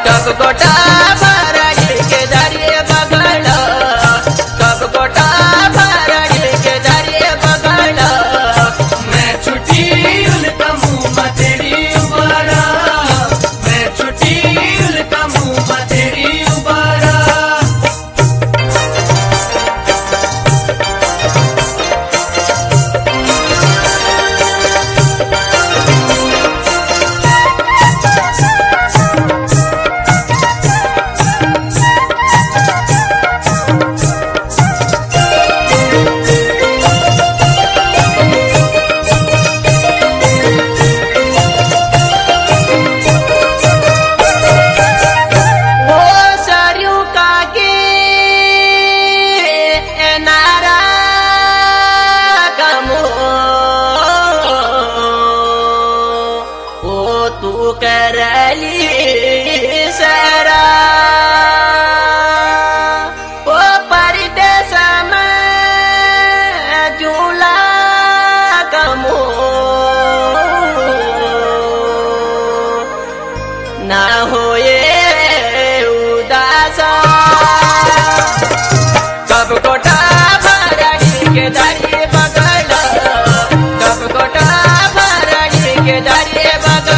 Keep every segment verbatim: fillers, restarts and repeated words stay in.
कब गोटा भरड़ी के दरिए बगड़ कब गोटा भरड़ी के दरिए बगड़ मैं छुट्टी उनका मुंह तेरी उबारा मैं छुट्टी उनका मुंह तेरी उबारा करली सरा ओ परदेस में झूला गमो ना होए उदासा कब गोटा भरड़ी के दरिए बगड़ कब गोटा भरड़ी के दरिए बगड़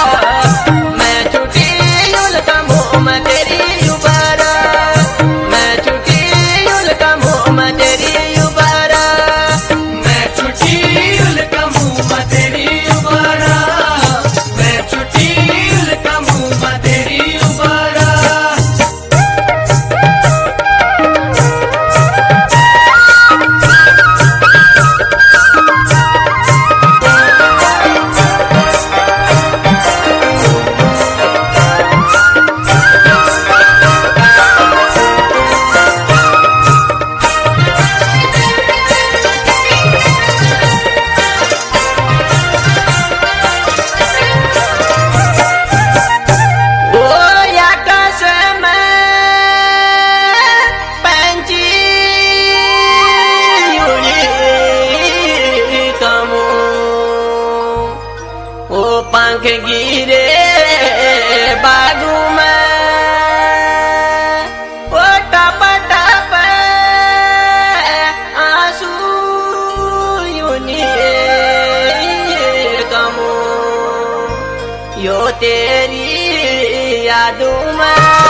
तेरी उबारा मैं छुट्टी उनका मुंह तेरी उबारा मैं छुट्टी उनका मुंह तेरी उबारा मैं छुट्टी उनका मुंह तेरी उबारा पंख गिरे बागू में ओ टप टप आंसू यूनी कमो यो तेरी यादों में